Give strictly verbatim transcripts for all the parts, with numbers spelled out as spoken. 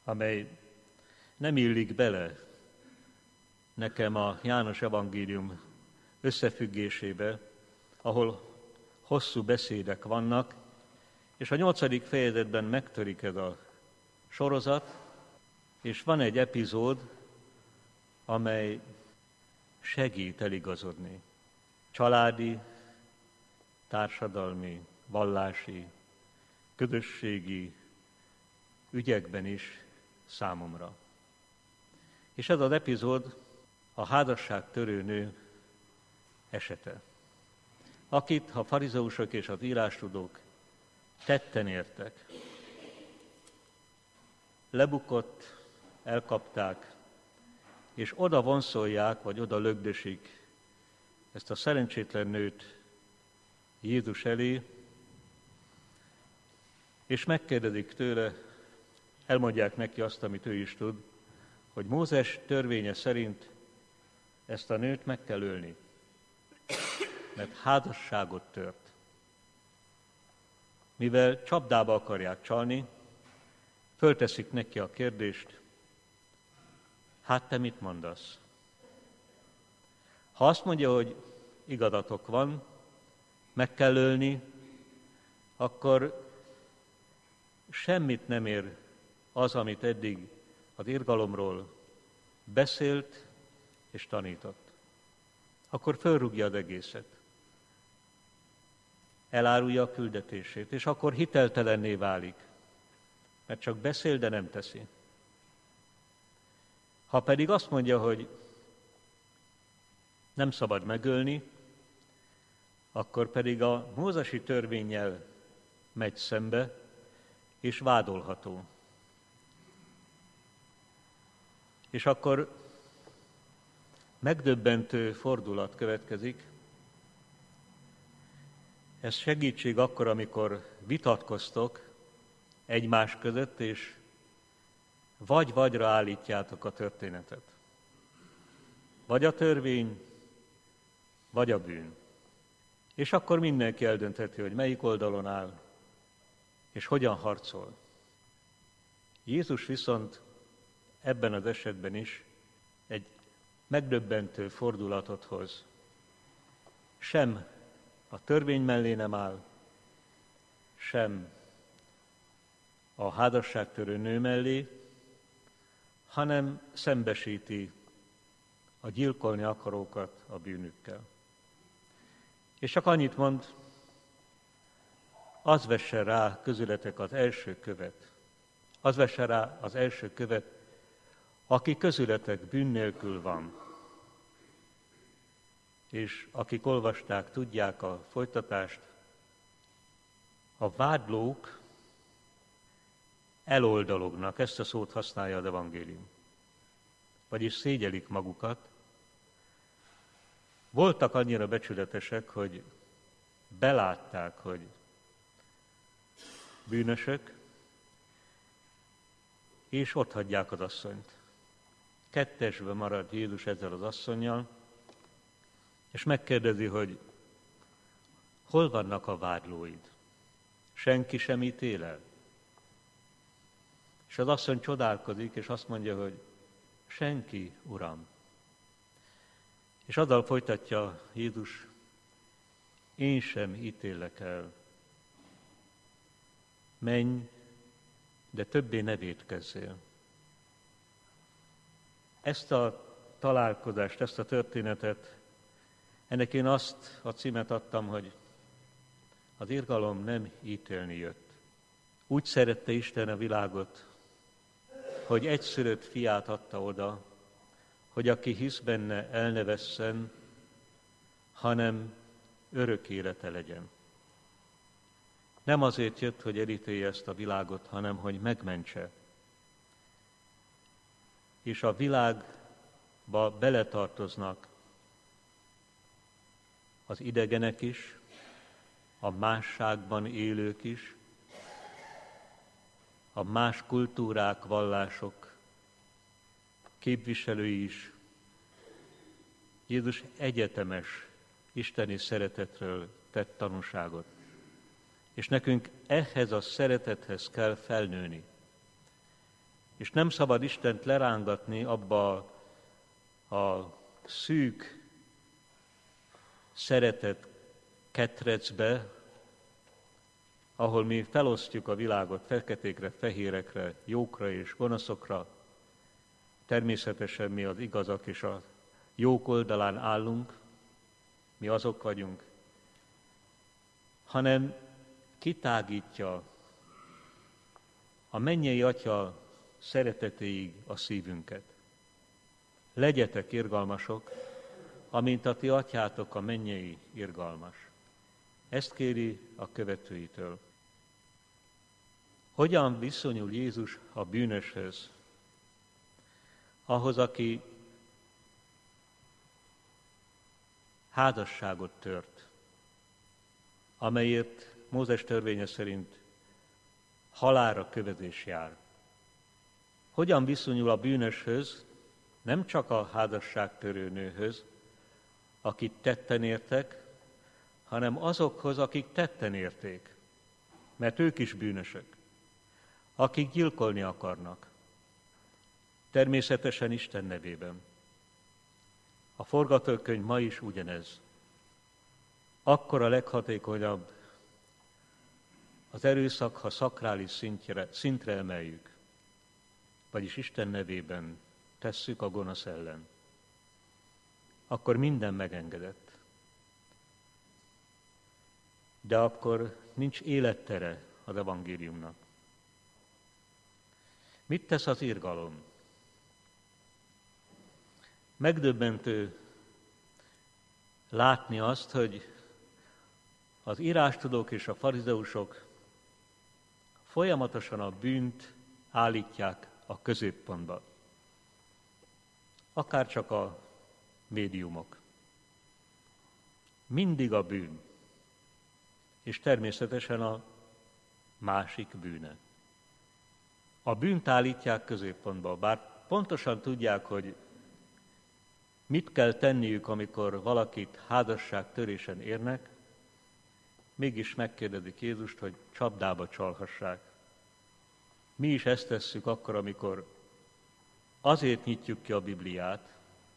amely nem illik bele nekem a János evangélium összefüggésébe, ahol hosszú beszédek vannak, és a nyolcadik fejezetben megtörik ez a sorozat, és van egy epizód, amely segít eligazodni. Családi, társadalmi, vallási, közösségi ügyekben is számomra. És ez az epizód a házasságtörő nő esete, akit a farizeusok és az írástudók tetten értek. Lebukott, elkapták, és oda vonszolják, vagy oda lögdösik ezt a szerencsétlen nőt Jézus elé, és megkérdezik tőle, elmondják neki azt, amit ő is tud, hogy Mózes törvénye szerint ezt a nőt meg kell ölni, mert házasságot tört. Mivel csapdába akarják csalni, fölteszik neki a kérdést, hát te mit mondasz? Ha azt mondja, hogy igazatok van, meg kell ölni, akkor semmit nem ér az, amit eddig az irgalomról beszélt és tanított. Akkor fölrúgja az egészet. Elárulja a küldetését, és akkor hiteltelenné válik, mert csak beszél, de nem teszi. Ha pedig azt mondja, hogy nem szabad megölni, akkor pedig a mózesi törvénnyel megy szembe, és vádolható. És akkor megdöbbentő fordulat következik. Ez segítség akkor, amikor vitatkoztok egymás között, és vagy-vagyra állítjátok a történetet. Vagy a törvény, vagy a bűn. És akkor mindenki eldöntheti, hogy melyik oldalon áll, és hogyan harcol. Jézus viszont ebben az esetben is egy megdöbbentő fordulatot hoz. Sem a törvény mellé nem áll, sem a házasságtörő nő mellé, hanem szembesíti a gyilkolni akarókat a bűnükkel. És csak annyit mond, az vesse rá közületek az első követ, az vesse rá az első követ, aki közületek bűn nélkül van. És akik olvasták, tudják a folytatást, a vádlók eloldalognak, ezt a szót használja az evangélium. Vagyis szégyelik magukat. Voltak annyira becsületesek, hogy belátták, hogy bűnösök, és otthagyják az asszonyt. Kettesbe marad Jézus ezzel az asszonnyal, és megkérdezi, hogy hol vannak a vádlóid? Senki sem ítél el. És az asszony csodálkozik, és azt mondja, hogy senki, Uram. És azzal folytatja Jézus, én sem ítélek el. Menj, de többé ne vétkezzél. Ezt a találkozást, ezt a történetet, ennek én azt a címet adtam, hogy az irgalom nem ítélni jött. Úgy szerette Isten a világot, hogy egyszülött fiát adta oda, hogy aki hisz benne, el ne vesszen, hanem örök élete legyen. Nem azért jött, hogy elítélje ezt a világot, hanem hogy megmentse. És a világba beletartoznak az idegenek is, a másságban élők is, a más kultúrák, vallások képviselői is. Jézus egyetemes isteni szeretetről tett tanúságot. És nekünk ehhez a szeretethez kell felnőni. És nem szabad Istent lerángatni abba a szűk, szeretett ketrecbe, ahol mi felosztjuk a világot feketékre, fehérekre, jókra és gonoszokra. Természetesen mi az igazak és a jók oldalán állunk, mi azok vagyunk, hanem kitágítja a mennyei Atya szeretetéig a szívünket. Legyetek irgalmasok, amint a ti atyátok a mennyei irgalmas. Ezt kéri a követőitől. Hogyan viszonyul Jézus a bűnöshöz? Ahhoz, aki házasságot tört, amelyért Mózes törvénye szerint halálra kövezés jár. Hogyan viszonyul a bűnöshöz, nem csak a házasságtörő nőhöz, akit tetten értek, hanem azokhoz, akik tetten érték, mert ők is bűnösök, akik gyilkolni akarnak. Természetesen Isten nevében. A forgatókönyv ma is ugyanez. Akkor a leghatékonyabb az erőszak, ha szakrális szintre, szintre emeljük, vagyis Isten nevében tesszük a gonosz ellen. Akkor minden megengedett. De akkor nincs élettere az evangéliumnak. Mit tesz az irgalom? Megdöbbentő látni azt, hogy az írástudók és a farizeusok folyamatosan a bűnt állítják a középpontba. Akár csak a médiumok. Mindig a bűn. És természetesen a másik bűne. A bűnt állítják középpontba, bár pontosan tudják, hogy mit kell tenniük, amikor valakit házasságtörésen érnek, mégis megkérdezik Jézust, hogy csapdába csalhassák. Mi is ezt tesszük akkor, amikor azért nyitjuk ki a Bibliát,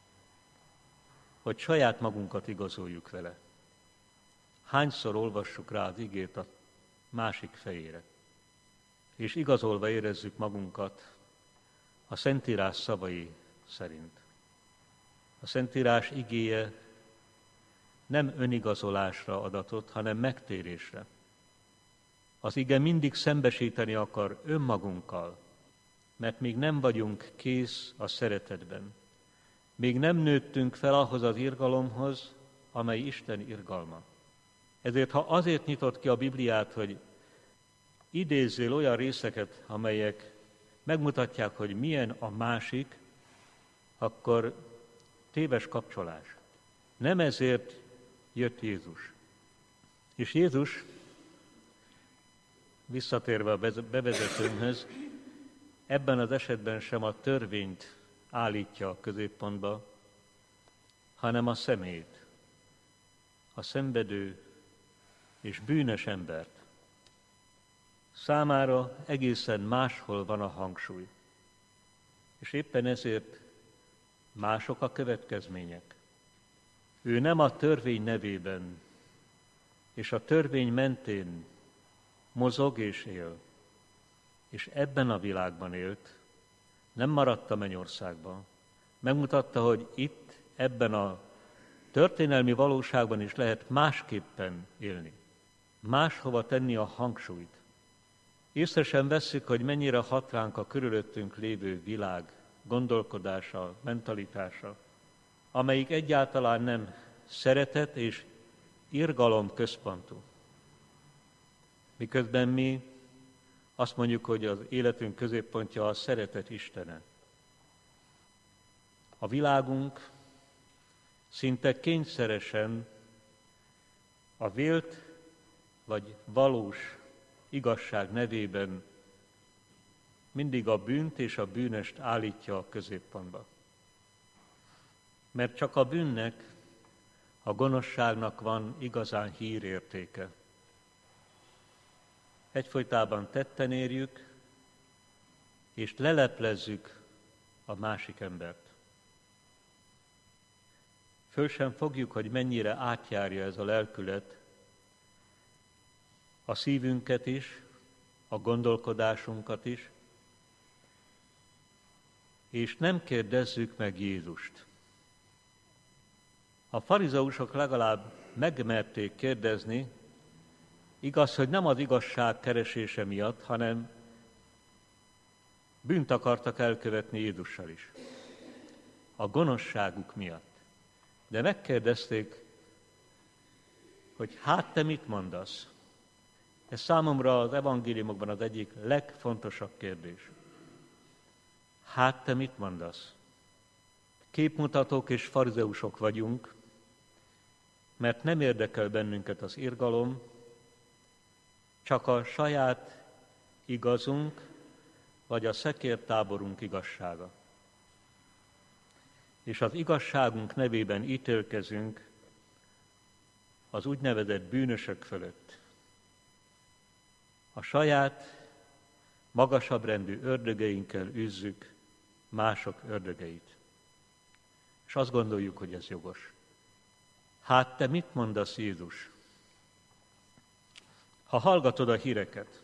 hogy saját magunkat igazoljuk vele. Hányszor olvassuk rá az igét a másik fejére, és igazolva érezzük magunkat a Szentírás szavai szerint. A Szentírás igéje nem önigazolásra adatott, hanem megtérésre. Az ige mindig szembesíteni akar önmagunkkal, mert még nem vagyunk kész a szeretetben. Még nem nőttünk fel ahhoz az irgalomhoz, amely Isten irgalma. Ezért, ha azért nyitott ki a Bibliát, hogy idézzél olyan részeket, amelyek megmutatják, hogy milyen a másik, akkor téves kapcsolás. Nem ezért jött Jézus. És Jézus, visszatérve a bevezetőmhöz, ebben az esetben sem a törvényt állítja a középpontba, hanem a szemét, a szenvedő és bűnös embert. Számára egészen máshol van a hangsúly, és éppen ezért mások a következmények. Ő nem a törvény nevében és a törvény mentén mozog és él, és ebben a világban élt, nem maradt a mennyországban. Megmutatta, hogy itt, ebben a történelmi valóságban is lehet másképpen élni. Máshova tenni a hangsúlyt. Észre sem vesszük, hogy mennyire hat ránk a körülöttünk lévő világ gondolkodása, mentalitása, amelyik egyáltalán nem szeretet és irgalom központú. Miközben mi azt mondjuk, hogy az életünk középpontja a szeretet Istene. A világunk szinte kényszeresen a vélt vagy valós igazság nevében mindig a bűnt és a bűnöst állítja a középpontba. Mert csak a bűnnek, a gonoszságnak van igazán hírértéke. Egyfolytában tetten érjük, és leleplezzük a másik embert. Föl sem fogjuk, hogy mennyire átjárja ez a lelkület a szívünket is, a gondolkodásunkat is, és nem kérdezzük meg Jézust. A farizeusok legalább megmerték kérdezni, igaz, hogy nem az igazság keresése miatt, hanem bűnt akartak elkövetni Jézussal is. A gonoszságuk miatt. De megkérdezték, hogy hát te mit mondasz? Ez számomra az evangéliumokban az egyik legfontosabb kérdés. Hát te mit mondasz? Képmutatók és farizeusok vagyunk, mert nem érdekel bennünket az irgalom, csak a saját igazunk, vagy a szekértáborunk igazsága. És az igazságunk nevében ítélkezünk az úgynevezett bűnösök fölött. A saját, magasabb rendű ördögeinkkel űzzük mások ördögeit. És azt gondoljuk, hogy ez jogos. Hát te mit mondasz, Jézus? Ha hallgatod a híreket,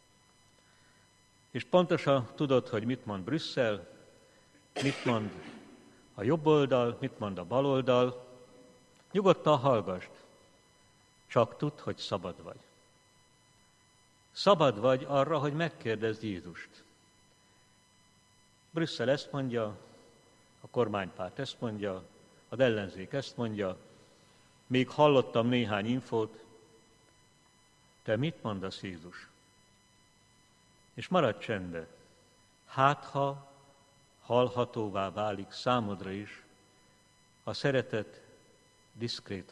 és pontosan tudod, hogy mit mond Brüsszel, mit mond a jobb oldal, mit mond a bal oldal, nyugodtan hallgasd, csak tudd, hogy szabad vagy. Szabad vagy arra, hogy megkérdezd Jézust. Brüsszel ezt mondja, a kormánypárt ezt mondja, az ellenzék ezt mondja, még hallottam néhány infót. Te mit mondasz, Jézus? És maradj csendbe. Hát, ha hallhatóvá válik számodra is a szeretet diszkrét